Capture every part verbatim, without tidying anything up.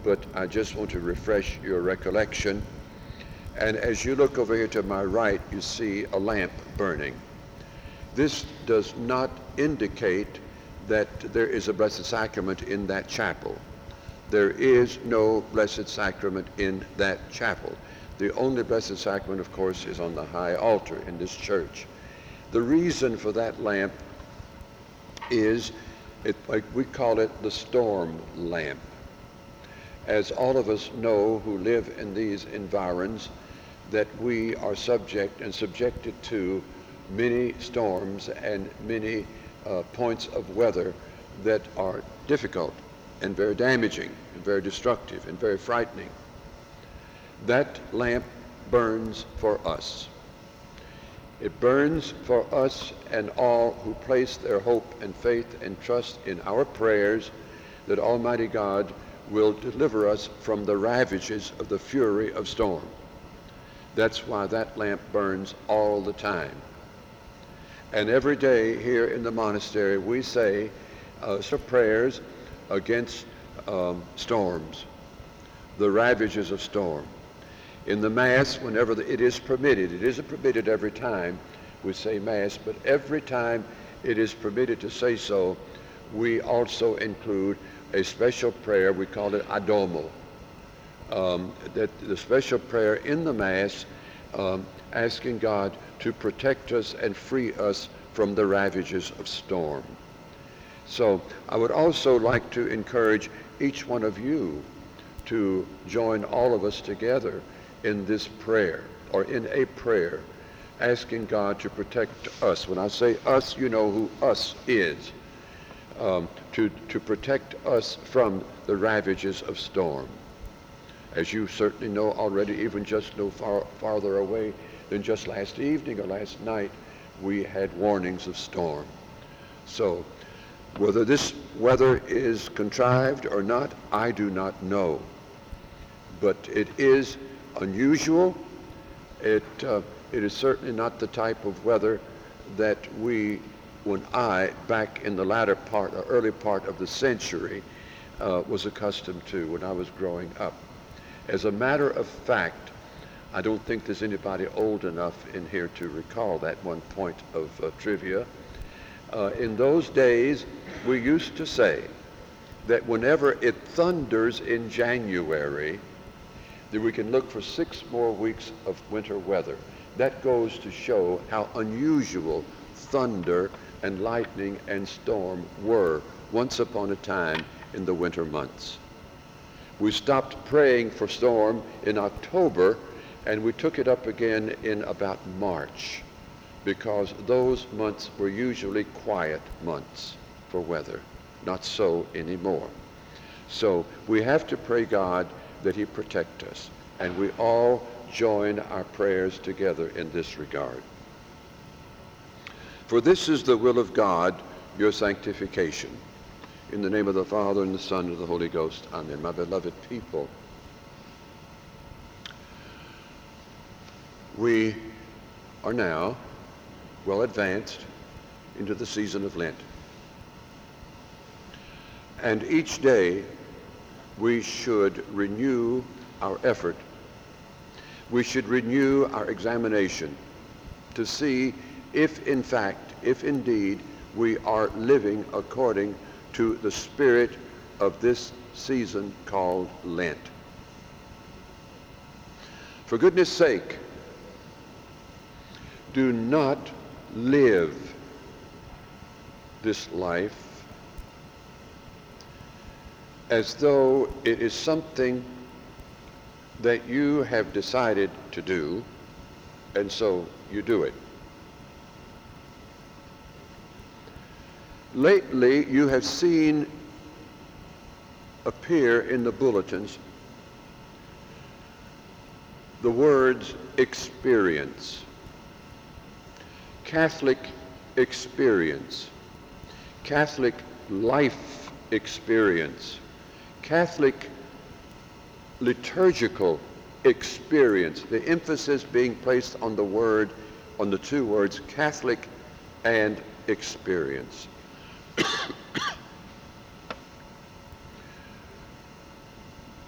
but I just want to refresh your recollection. And as you look over here to my right, you see a lamp burning. This does not indicate that there is a Blessed Sacrament in that chapel. There is no Blessed Sacrament in that chapel. The only Blessed Sacrament, of course, is on the high altar in this church. The reason for that lamp is, it, like we call it the storm lamp. As all of us know who live in these environs, that we are subject and subjected to many storms and many uh, points of weather that are difficult and very damaging and very destructive and very frightening. That lamp burns for us. It burns for us and all who place their hope and faith and trust in our prayers that Almighty God will deliver us from the ravages of the fury of storm. That's why that lamp burns all the time. And every day here in the monastery we say uh, some prayers against um, storms, the ravages of storm. In the Mass, whenever the, it is permitted, it isn't permitted every time we say Mass, but every time it is permitted to say so, we also include a special prayer. We call it Adomo. Um, that the special prayer in the Mass um, asking God to protect us and free us from the ravages of storm. So I would also like to encourage each one of you to join all of us together in this prayer, or in a prayer, asking God to protect us. When I say us, you know who us is. Um, to, to protect us from the ravages of storm. As you certainly know already, even just no far farther away than just last evening or last night, we had warnings of storm. So whether this weather is contrived or not, I do not know. But it is unusual. It, uh, it is certainly not the type of weather that we, when I, back in the latter part, or early part of the century, uh, was accustomed to when I was growing up. As a matter of fact, I don't think there's anybody old enough in here to recall that one point of uh, trivia. Uh, in those days, we used to say that whenever it thunders in January, that we can look for six more weeks of winter weather. That goes to show how unusual thunder and lightning and storm were once upon a time in the winter months. We stopped praying for storm in October, and we took it up again in about March, because those months were usually quiet months for weather. Not so anymore. So we have to pray God that he protect us, and we all join our prayers together in this regard. For this is the will of God, your sanctification. In the name of the Father, and the Son, and the Holy Ghost. Amen. My beloved people, we are now well advanced into the season of Lent. And each day we should renew our effort. We should renew our examination to see if in fact, if indeed, we are living according to the spirit of this season called Lent. For goodness sake, do not live this life as though it is something that you have decided to do, and so you do it. Lately, you have seen appear in the bulletins the words experience, Catholic experience, Catholic life experience, Catholic liturgical experience, the emphasis being placed on the word, on the two words Catholic and experience.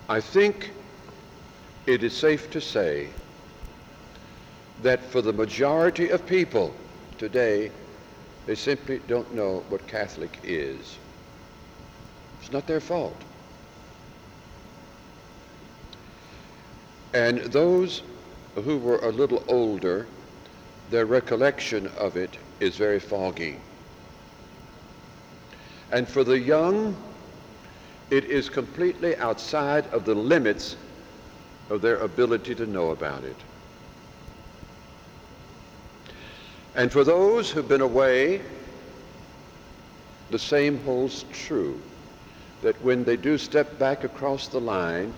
I think it is safe to say that for the majority of people today, they simply don't know what Catholic is. It's not their fault. And those who were a little older, their recollection of it is very foggy. And for the young, it is completely outside of the limits of their ability to know about it. And for those who've been away, the same holds true, that when they do step back across the line,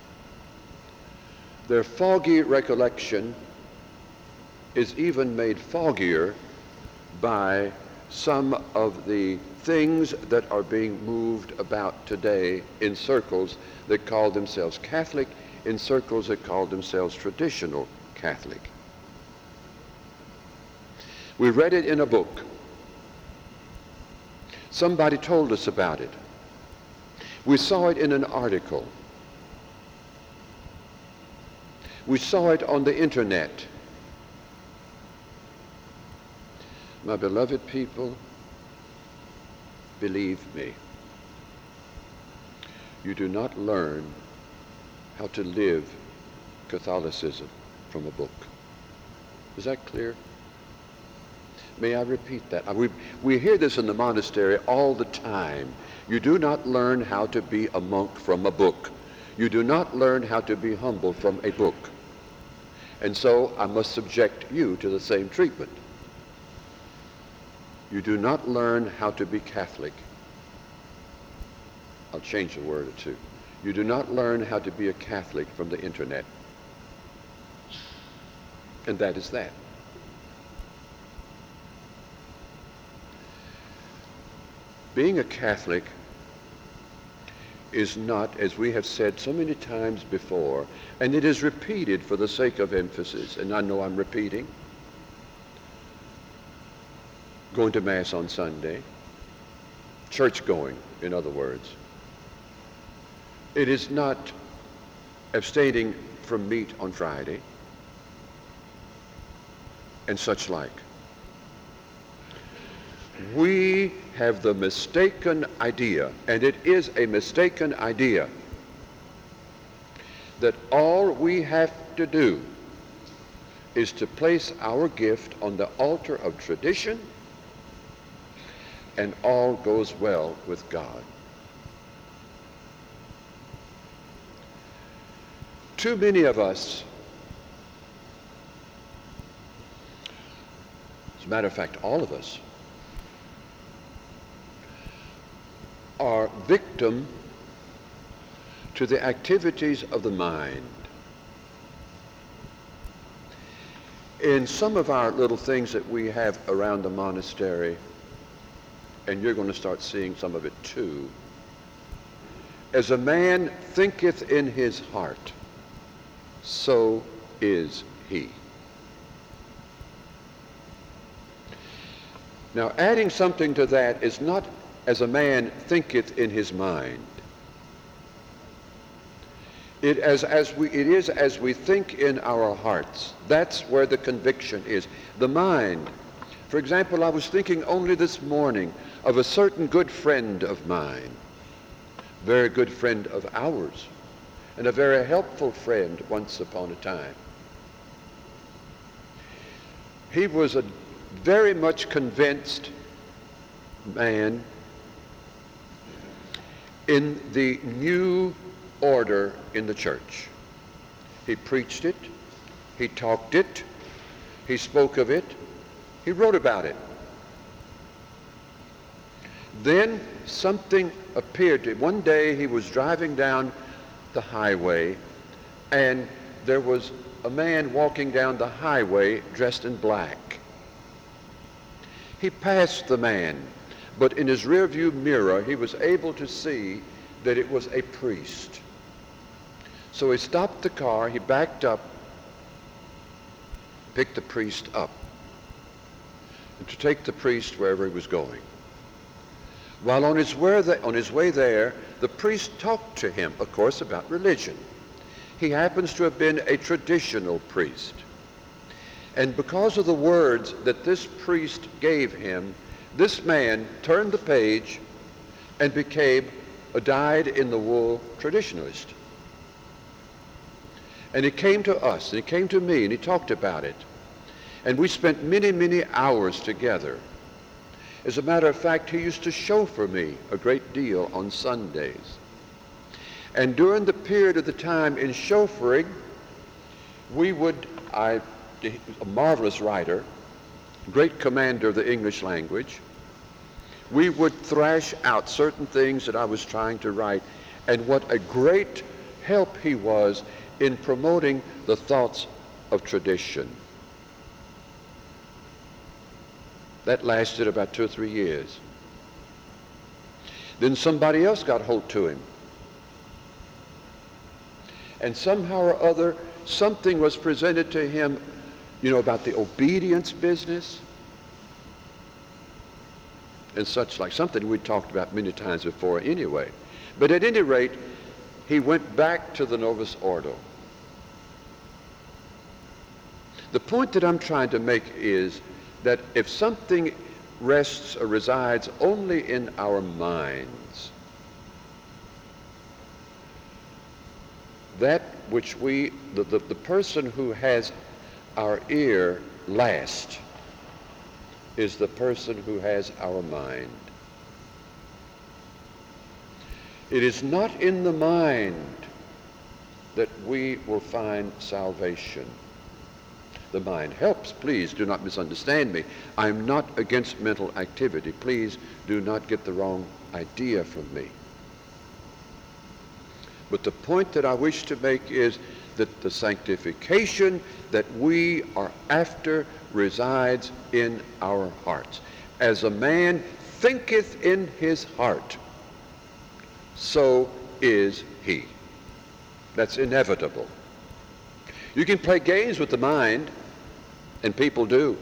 their foggy recollection is even made foggier by some of the things that are being moved about today in circles that call themselves Catholic, in circles that call themselves traditional Catholic. We read it in a book. Somebody told us about it. We saw it in an article. We saw it on the internet. My beloved people, believe me, you do not learn how to live Catholicism from a book. Is that clear? May I repeat that? We, we hear this in the monastery all the time. You do not learn how to be a monk from a book. You do not learn how to be humble from a book. And so I must subject you to the same treatment. You do not learn how to be Catholic. I'll change a word or two. You do not learn how to be a Catholic from the internet. And that is that. Being a Catholic is not, as we have said so many times before, and it is repeated for the sake of emphasis, and I know I'm repeating, going to Mass on Sunday, church going, in other words. It is not abstaining from meat on Friday and such like. We have the mistaken idea, and it is a mistaken idea, that all we have to do is to place our gift on the altar of tradition and all goes well with God. Too many of us, as a matter of fact, all of us, are victim to the activities of the mind. In some of our little things that we have around the monastery, and you're going to start seeing some of it too, as a man thinketh in his heart, so is he. Now, adding something to that is not as a man thinketh in his mind. It, as, as we, it is as we think in our hearts. That's where the conviction is. The mind. For example, I was thinking only this morning of a certain good friend of mine, very good friend of ours, and a very helpful friend once upon a time. He was a very much convinced man in the new order in the church. He preached it, he talked it, he spoke of it, he wrote about it. Then something appeared to him. One day he was driving down the highway, and there was a man walking down the highway dressed in black. He passed the man, but in his rearview mirror he was able to see that it was a priest. So he stopped the car, he backed up, picked the priest up, and to take the priest wherever he was going. While on his way there, on his way there, the priest talked to him, of course, about religion. He happens to have been a traditional priest. And because of the words that this priest gave him, this man turned the page and became a dyed-in-the-wool traditionalist. And he came to us, and he came to me, and he talked about it. And we spent many, many hours together. As a matter of fact, he used to chauffeur me a great deal on Sundays. And during the period of the time in chauffeuring, we would, I, a marvelous writer, great commander of the English language, we would thrash out certain things that I was trying to write, and what a great help he was in promoting the thoughts of tradition. That lasted about two or three years. Then somebody else got hold to him. And somehow or other, something was presented to him, you know, about the obedience business and such like, something we talked about many times before anyway. But at any rate, he went back to the Novus Ordo. The point that I'm trying to make is that if something rests or resides only in our minds, that which we, the, the, the person who has our ear last is the person who has our mind. It is not in the mind that we will find salvation. The mind helps. Please do not misunderstand me. I'm not against mental activity. Please do not get the wrong idea from me. But the point that I wish to make is that the sanctification that we are after resides in our hearts. As a man thinketh in his heart, so is he. That's inevitable. You can play games with the mind, and people do.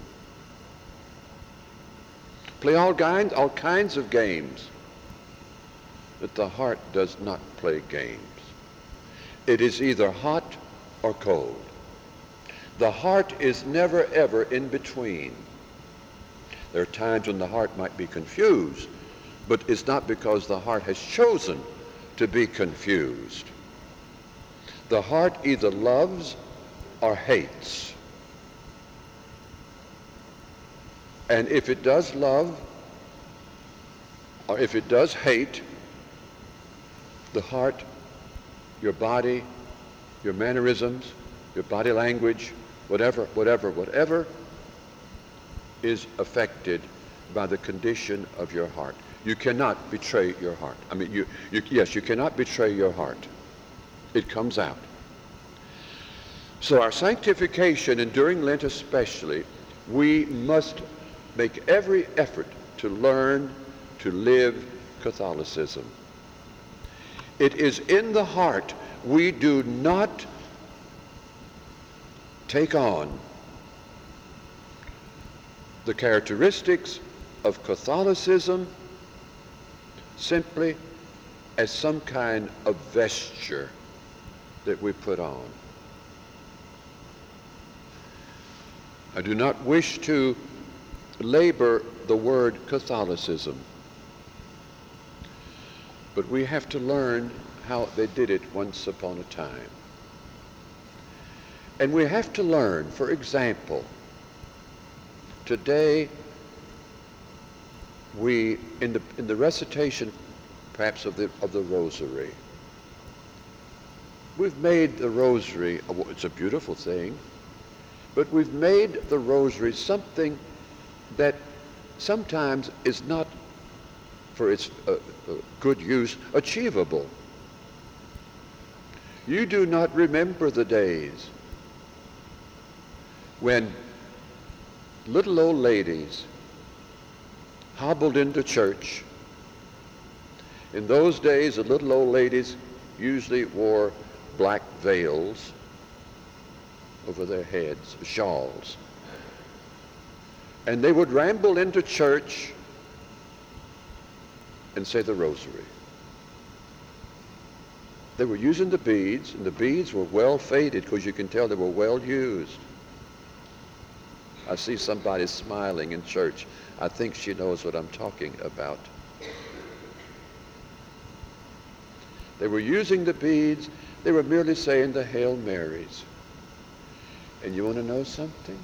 Play all kinds, all kinds of games. But the heart does not play games. It is either hot or cold. The heart is never, ever in between. There are times when the heart might be confused, but it's not because the heart has chosen to be confused. The heart either loves or hates. And if it does love, or if it does hate, the heart, your body, your mannerisms, your body language, whatever, whatever, whatever, is affected by the condition of your heart. You cannot betray your heart. I mean, you, you yes, you cannot betray your heart. It comes out. So our sanctification, and during Lent especially, we must make every effort to learn to live Catholicism. It is in the heart. We do not take on the characteristics of Catholicism simply as some kind of vesture that we put on. I do not wish to labor the word Catholicism, but we have to learn how they did it once upon a time. And we have to learn, for example, today we, in the, in the recitation perhaps of the, of the Rosary, we've made the Rosary, it's a beautiful thing, but we've made the Rosary something that sometimes is not, for its uh, uh, good use, achievable. You do not remember the days when little old ladies hobbled into church. In those days, the little old ladies usually wore black veils over their heads, shawls. And they would ramble into church and say the rosary. They were using the beads, and the beads were well faded because you can tell they were well used. I see somebody smiling in church. I think she knows what I'm talking about. They were using the beads. They were merely saying the Hail Marys. And you want to know something?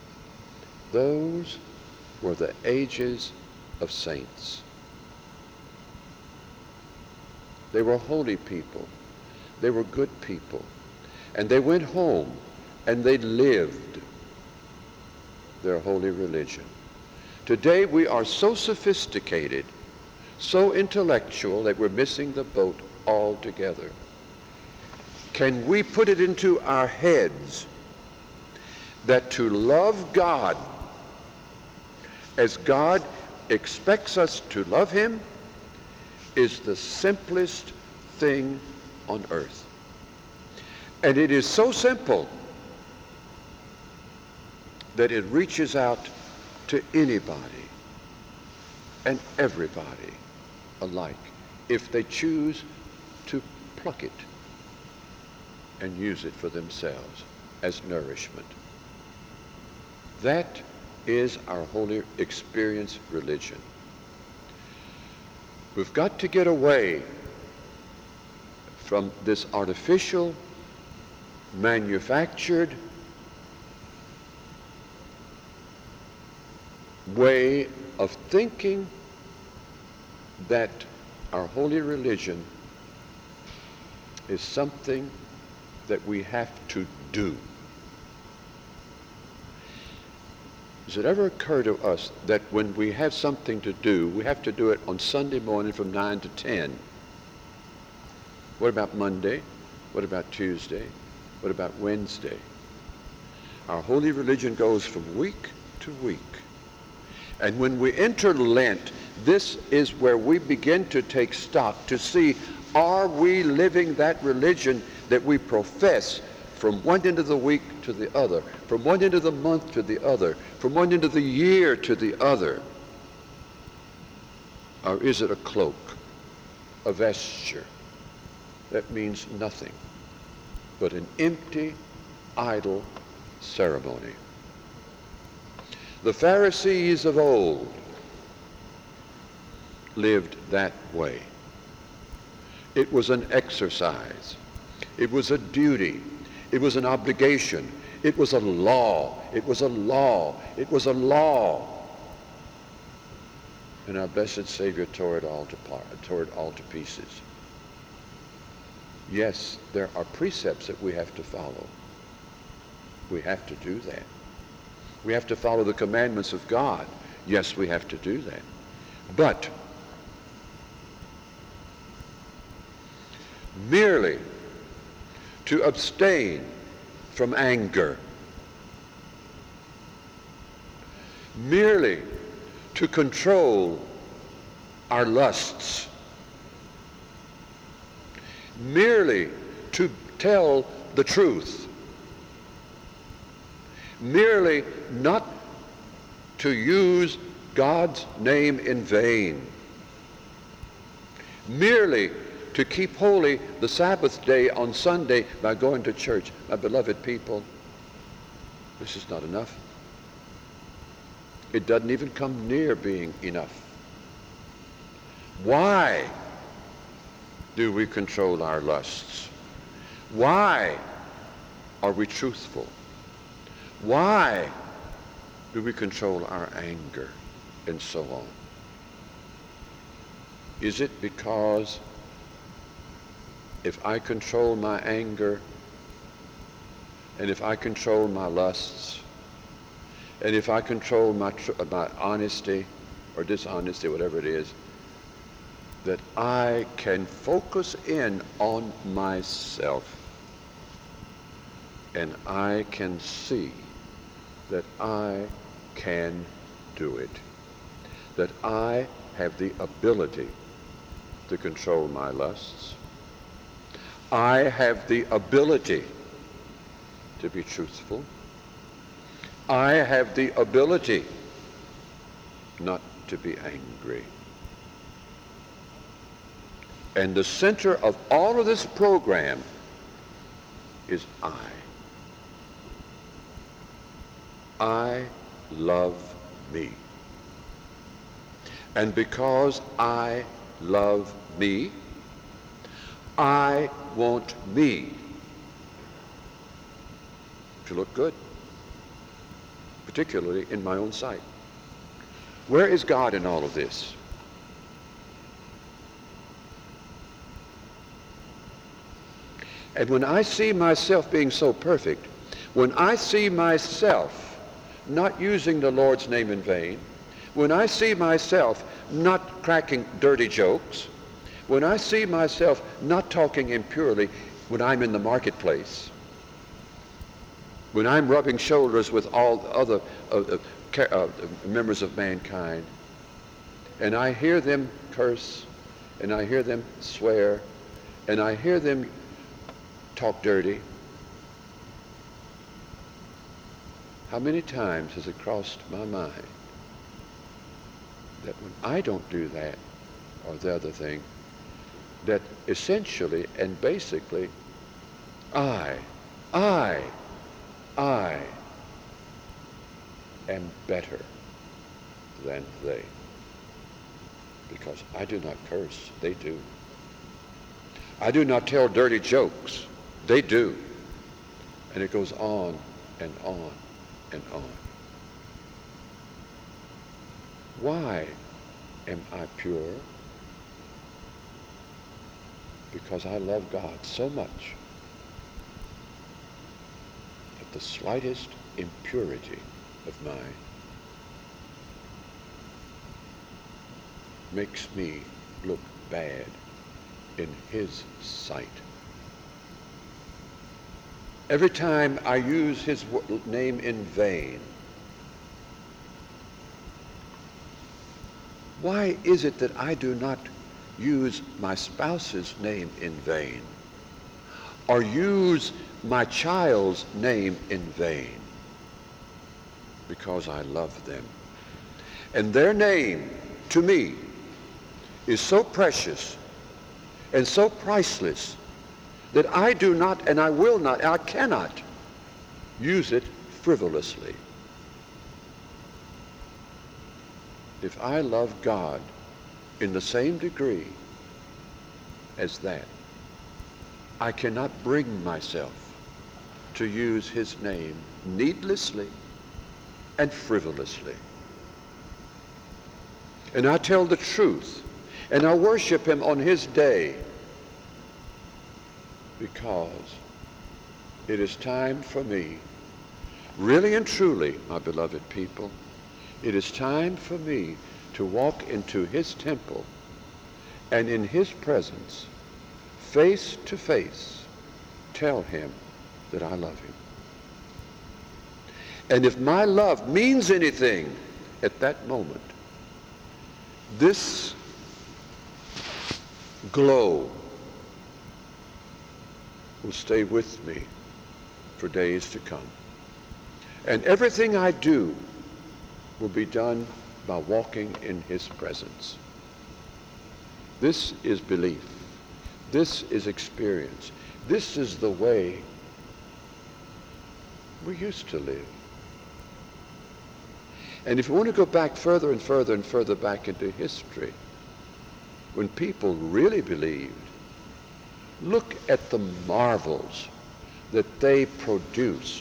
Those were the ages of saints. They were holy people. They were good people. And they went home and they lived their holy religion. Today we are so sophisticated, so intellectual that we're missing the boat altogether. Can we put it into our heads that to love God as God expects us to love him is the simplest thing on earth? And it is so simple that it reaches out to anybody and everybody alike if they choose to pluck it and use it for themselves as nourishment. That is our Holy Experience religion. We've got to get away from this artificial, manufactured way of thinking that our holy religion is something that we have to do. Does it ever occur to us that when we have something to do, we have to do it on Sunday morning from nine to ten? What about Monday? What about Tuesday? What about Wednesday? Our holy religion goes from week to week. And when we enter Lent, this is where we begin to take stock to see, are we living that religion that we profess from one end of the week to the other, from one end of the month to the other, from one end of the year to the other? Or is it a cloak, a vesture that means nothing but an empty, idle ceremony? The Pharisees of old lived that way. It was an exercise. It was a duty. It was an obligation. It was a law. It was a law. It was a law. And our blessed Savior tore it all to, par- tore it all to pieces. Yes, there are precepts that we have to follow. We have to do that. We have to follow the commandments of God. Yes, we have to do that. But merely to abstain from anger, merely to control our lusts, merely to tell the truth, merely not to use God's name in vain, merely to keep holy the Sabbath day on Sunday by going to church. My beloved people, this is not enough. It doesn't even come near being enough. Why do we control our lusts? Why are we truthful? Why do we control our anger and so on? Is it because if I control my anger and if I control my lusts and if I control my, tr- my honesty or dishonesty, whatever it is, that I can focus in on myself and I can see that I can do it, that I have the ability to control my lusts. I have the ability to be truthful. I have the ability not to be angry. And the center of all of this program is I. I love me. And because I love me, I want me to look good, particularly in my own sight. Where is God in all of this? And when I see myself being so perfect, when I see myself not using the Lord's name in vain, when I see myself not cracking dirty jokes, when I see myself not talking impurely when I'm in the marketplace, when I'm rubbing shoulders with all the other uh, uh, uh, members of mankind, and I hear them curse, and I hear them swear, and I hear them talk dirty, how many times has it crossed my mind that when I don't do that or the other thing, that essentially and basically I, I, I am better than they, because I do not curse, they do. I do not tell dirty jokes, they do. And it goes on and on and on. Why am I pure? Because I love God so much that the slightest impurity of mine makes me look bad in His sight. Every time I use His name in vain, why is it that I do not use my spouse's name in vain, or use my child's name in vain? Because I love them. And their name, to me, is so precious and so priceless that I do not, and I will not, I cannot use it frivolously. If I love God in the same degree as that, I cannot bring myself to use His name needlessly and frivolously. And I tell the truth, and I worship Him on His day, because it is time for me, really and truly, my beloved people, it is time for me to walk into His temple and in His presence, face to face, tell Him that I love Him. And if my love means anything at that moment, this glow will stay with me for days to come. And everything I do will be done by walking in His presence. This is belief. This is experience. This is the way we used to live. And if you want to go back further and further and further back into history, when people really believed, look at the marvels that they produced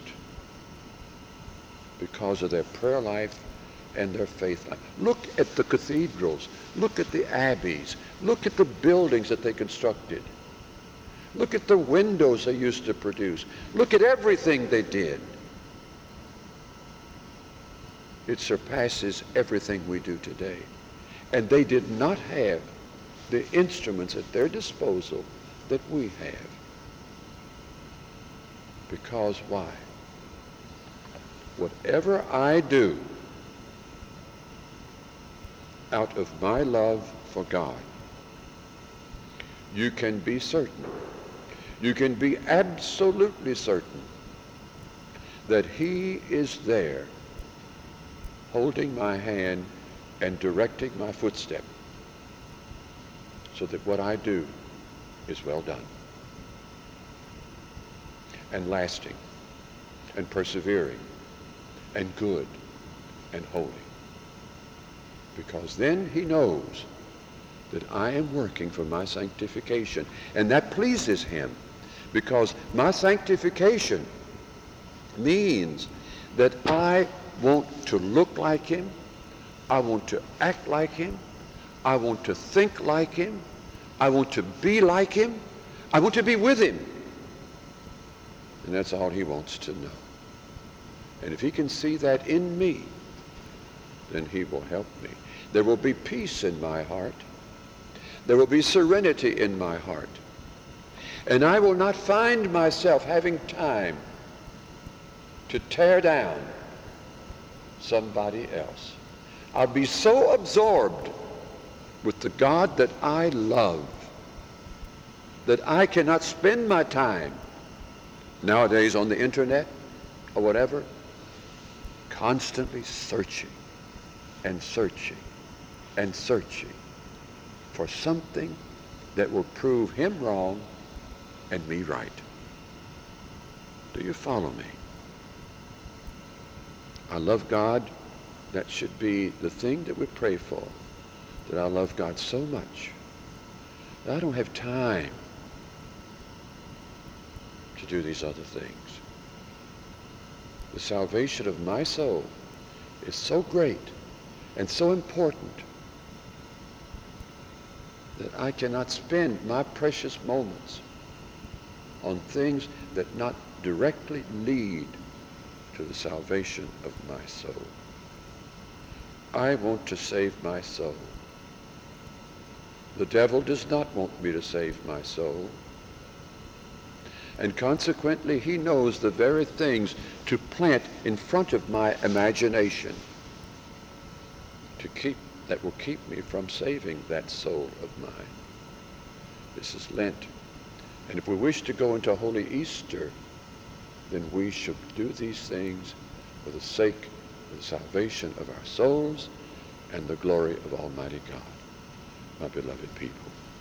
because of their prayer life and their faith life. Look at the cathedrals. Look at the abbeys. Look at the buildings that they constructed. Look at the windows they used to produce. Look at everything they did. It surpasses everything we do today. And they did not have the instruments at their disposal that we have. Because why? Whatever I do out of my love for God, you can be certain, you can be absolutely certain that He is there holding my hand and directing my footstep, so that what I do is well done, and lasting, and persevering, and good, and holy. Because then he knows that I am working for my sanctification, and that pleases him, because my sanctification means that I want to look like him, I want to act like him, I want to think like him, I want to be like him, I want to be with him. And that's all he wants to know. And if he can see that in me, then he will help me. There will be peace in my heart. There will be serenity in my heart. And I will not find myself having time to tear down somebody else. I'll be so absorbed with the God that I love that I cannot spend my time nowadays on the internet or whatever, constantly searching and searching and searching for something that will prove him wrong and me right. Do you follow me? I love God. That should be the thing that we pray for, that I love God so much that I don't have time to do these other things. The salvation of my soul is so great and so important that I cannot spend my precious moments on things that not directly lead to the salvation of my soul. I want to save my soul. The devil does not want me to save my soul. And consequently, he knows the very things to plant in front of my imagination to keep, that will keep me from saving that soul of mine. This is Lent. And if we wish to go into Holy Easter, then we should do these things for the sake of the salvation of our souls and the glory of Almighty God. My beloved people.